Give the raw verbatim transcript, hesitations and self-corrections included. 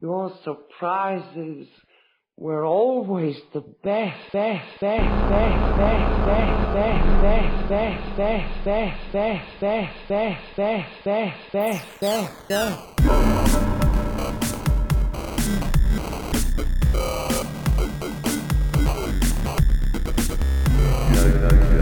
Your surprises were always the best, best, best, best, best, best, best, best, best, best, best, best, best, best, best, best, best, best. Yeah, yeah, yeah.